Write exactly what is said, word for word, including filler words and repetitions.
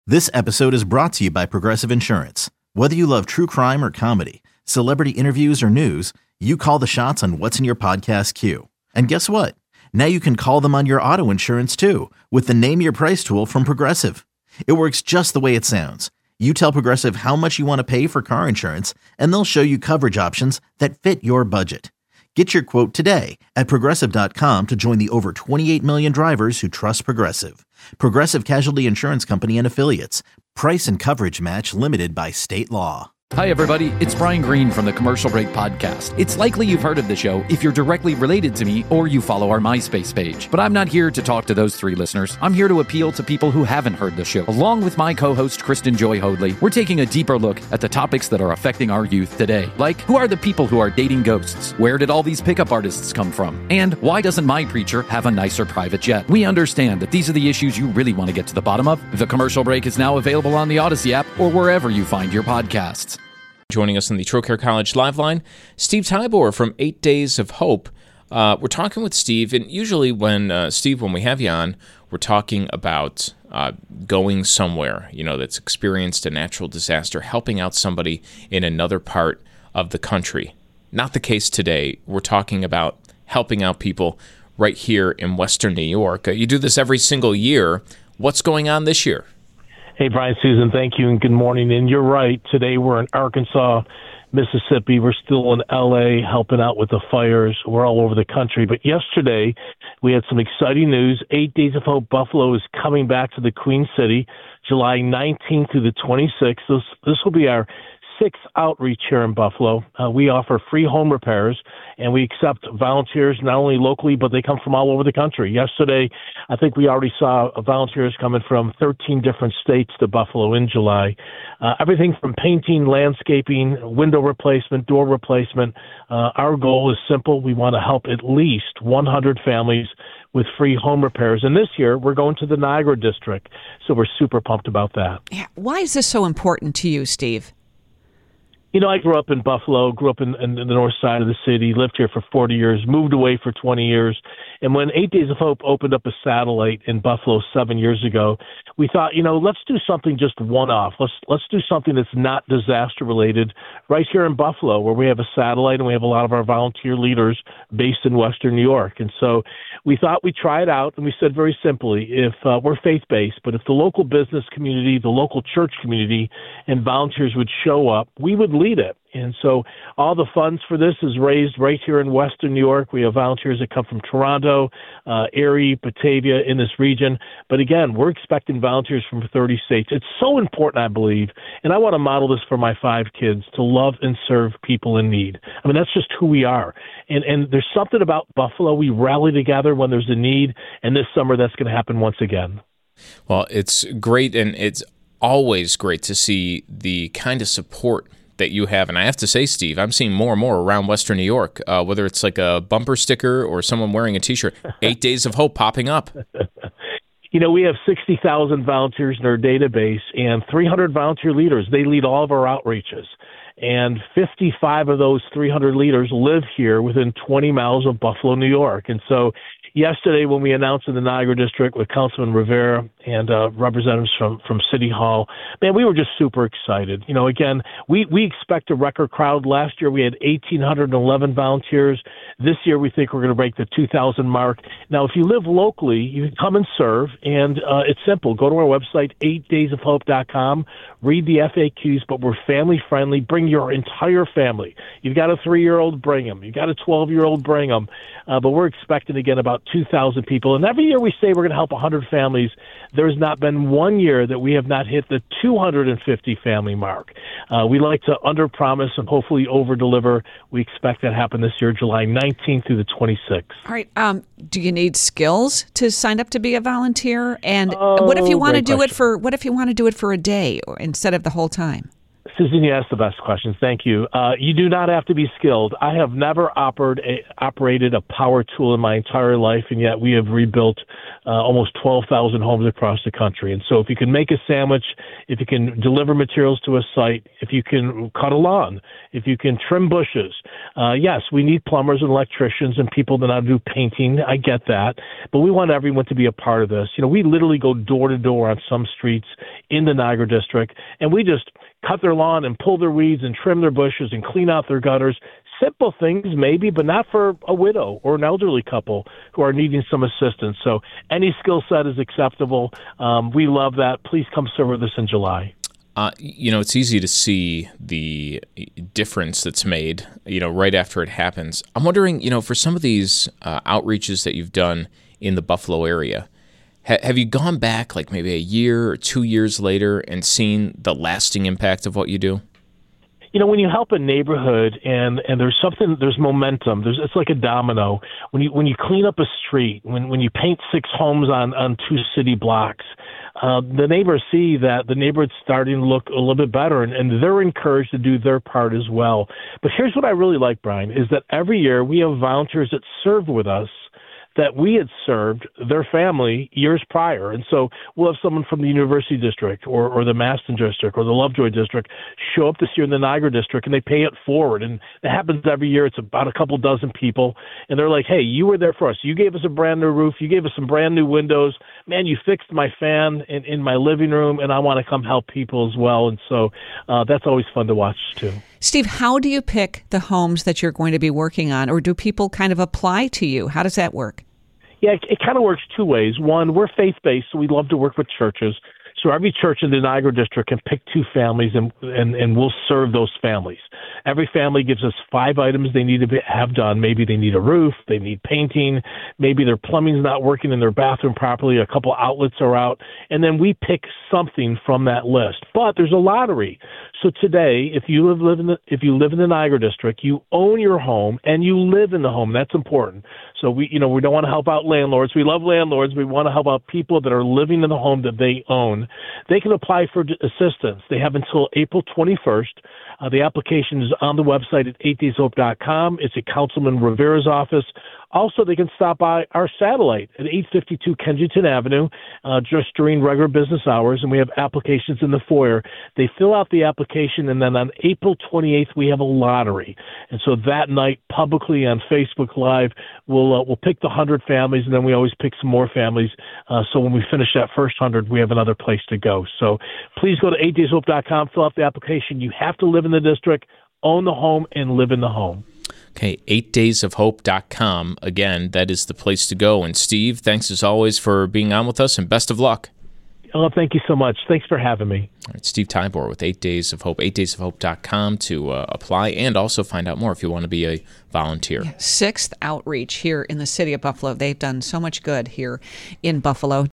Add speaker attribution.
Speaker 1: This episode is brought to you by Progressive Insurance. Whether you love true crime or comedy, celebrity interviews or news, you call the shots on what's in your podcast queue. And guess what? Now you can call them on your auto insurance too with the Name Your Price tool from Progressive. It works just the way it sounds. You tell Progressive how much you want to pay for car insurance, and they'll show you coverage options that fit your budget. Get your quote today at Progressive dot com to join the over twenty-eight million drivers who trust Progressive. Progressive Casualty Insurance Company and Affiliates. Price and coverage match limited by state law.
Speaker 2: Hi, everybody. It's Brian Green from the Commercial Break Podcast. It's likely you've heard of the show if you're directly related to me or you follow our MySpace page. But I'm not here to talk to those three listeners. I'm here to appeal to people who haven't heard the show. Along with my co-host, Kristen Joy Hoadley, we're taking a deeper look at the topics that are affecting our youth today. Like, who are the people who are dating ghosts? Where did all these pickup artists come from? And why doesn't my preacher have a nicer private jet? We understand that these are the issues you really want to get to the bottom of. The Commercial Break is now available on the Odyssey app or wherever you find your podcasts.
Speaker 3: Joining us on the Trocaire College Live Line, Steve Tybor from Eight Days of Hope. Uh, we're talking with Steve, and usually when, uh, Steve, when we have you on, we're talking about uh, going somewhere, you know, that's experienced a natural disaster, helping out somebody in another part of the country. Not the case today. We're talking about helping out people right here in Western New York. Uh, you do this every single year. What's going on this year?
Speaker 4: Hey, Brian, Susan, thank you, and good morning. And you're right. Today we're in Arkansas, Mississippi. We're still in L A helping out with the fires. We're all over the country. But yesterday we had some exciting news. Eight Days of Hope Buffalo is coming back to the Queen City, July nineteenth through the twenty-sixth. This, this will be our sixth outreach here in Buffalo. Uh, we offer free home repairs, and we accept volunteers not only locally, but they come from all over the country. Yesterday, I think we already saw volunteers coming from thirteen different states to Buffalo in July. Uh, everything from painting, landscaping, window replacement, door replacement. Uh, our goal is simple. We want to help at least one hundred families with free home repairs. And this year, we're going to the Niagara District, so we're super pumped about that.
Speaker 5: Yeah. Why is this so important to you, Steve?
Speaker 4: You know, I grew up in Buffalo, grew up in, in, in the north side of the city, lived here for forty years, moved away for twenty years. And when Eight Days of Hope opened up a satellite in Buffalo seven years ago, we thought, you know, let's do something just one-off. Let's let's do something that's not disaster-related right here in Buffalo, where we have a satellite and we have a lot of our volunteer leaders based in Western New York. And so we thought we'd try it out, and we said very simply, if uh, we're faith-based, but if the local business community, the local church community, and volunteers would show up, we would lead it. And so all the funds for this is raised right here in Western New York. We have volunteers that come from Toronto, uh, Erie, Batavia, in this region. But again, we're expecting volunteers from thirty states. It's so important, I believe, and I want to model this for my five kids, to love and serve people in need. I mean, that's just who we are. And and there's something about Buffalo. We rally together when there's a need, and this summer that's going to happen once again.
Speaker 3: Well, it's great, and it's always great to see the kind of support that you have. And I have to say, Steve, I'm seeing more and more around Western New York, uh, whether it's like a bumper sticker or someone wearing a T-shirt, Eight Days of Hope popping up.
Speaker 4: You know, we have sixty thousand volunteers in our database and three hundred volunteer leaders. They lead all of our outreaches. And fifty-five of those three hundred leaders live here within twenty miles of Buffalo, New York. And so yesterday when we announced in the Niagara District with Councilman Rivera and uh, representatives from, from City Hall, man, we were just super excited. You know, again, we, we expect a record crowd. Last year we had one thousand eight hundred eleven volunteers. This year we think we're going to break the two thousand mark. Now, if you live locally, you can come and serve, and uh, it's simple. Go to our website, eight days of hope dot com, read the F A Qs, but we're family-friendly. Bring your entire family. You've got a three-year-old, bring them. You've got a twelve-year-old, bring them. Uh, but we're expecting, again, about two thousand people. And every year we say we're going to help one hundred families. There's not been one year that we have not hit the two hundred fifty family mark. Uh, we like to under-promise and hopefully over-deliver. We expect that to happen this year, July nineteenth through the twenty-sixth.
Speaker 5: All right. Um, do you need skills to sign up to be a volunteer? And
Speaker 4: oh,
Speaker 5: what if you want to do
Speaker 4: question.
Speaker 5: it for what if you want to do it for a day or instead of the whole time?
Speaker 4: Susan, you asked the best questions. Thank you. Uh, you do not have to be skilled. I have never opered a, operated a power tool in my entire life, and yet we have rebuilt uh, almost twelve thousand homes across the country. And so if you can make a sandwich, if you can deliver materials to a site, if you can cut a lawn, if you can trim bushes, uh, yes, we need plumbers and electricians and people that know how to do painting. I get that. But we want everyone to be a part of this. You know, we literally go door to door on some streets in the Niagara District, and we just cut their lawn and pull their weeds and trim their bushes and clean out their gutters. Simple things maybe, but not for a widow or an elderly couple who are needing some assistance. So any skill set is acceptable. Um, we love that. Please come serve with us in July.
Speaker 3: Uh, you know, it's easy to see the difference that's made, you know, right after it happens. I'm wondering, you know, for some of these uh, outreaches that you've done in the Buffalo area, have you gone back like maybe a year or two years later and seen the lasting impact of what you do?
Speaker 4: You know, when you help a neighborhood and, and there's something, there's momentum. There's it's like a domino. When you when you clean up a street, when when you paint six homes on, on two city blocks, uh, the neighbors see that the neighborhood's starting to look a little bit better, and, and they're encouraged to do their part as well. But here's what I really like, Brian, is that every year we have volunteers that serve with us that we had served their family years prior. And so we'll have someone from the University District or, or the Maston District or the Lovejoy District show up this year in the Niagara District, and they pay it forward. And it happens every year. It's about a couple dozen people. And they're like, hey, you were there for us. You gave us a brand new roof. You gave us some brand new windows. Man, you fixed my fan in, in my living room, and I want to come help people as well. And so uh, that's always fun to watch, too.
Speaker 5: Steve, how do you pick the homes that you're going to be working on, or do people kind of apply to you? How does that work?
Speaker 4: Yeah, it, it kind of works two ways. One, we're faith-based, so we love to work with churches. So every church in the Niagara District can pick two families, and, and, and we'll serve those families. Every family gives us five items they need to be, have done. Maybe they need a roof, they need painting, maybe their plumbing's not working in their bathroom properly, a couple outlets are out, and then we pick something from that list. But there's a lottery. So today, if you live, live in the if you live in the Niagara District, you own your home and you live in the home. That's important. So we, you know, we don't want to help out landlords. We love landlords. We want to help out people that are living in the home that they own. They can apply for assistance. They have until April twenty-first. Uh, the application is on the website at eight days hope dot com. It's at Councilman Rivera's office. Also, they can stop by our satellite at eight fifty-two Kensington Avenue uh, just during regular business hours, and we have applications in the foyer. They fill out the application, and then on April twenty-eighth, we have a lottery. And so that night, publicly on Facebook Live, we'll uh, we'll pick the one hundred families, and then we always pick some more families. Uh, so when we finish that first one hundred, we have another place to go. So please go to eight days hope dot com, fill out the application. You have to live in the district, own the home, and live in the home.
Speaker 3: Okay, eight days of hope dot com. Again, that is the place to go. And Steve, thanks as always for being on with us, and best of luck.
Speaker 4: Oh, thank you so much. Thanks for having me.
Speaker 3: All right, Steve Tybor with eight days of hope, eight days of hope dot com to uh, apply and also find out more if you want to be a volunteer.
Speaker 5: Sixth outreach here in the city of Buffalo. They've done so much good here in Buffalo.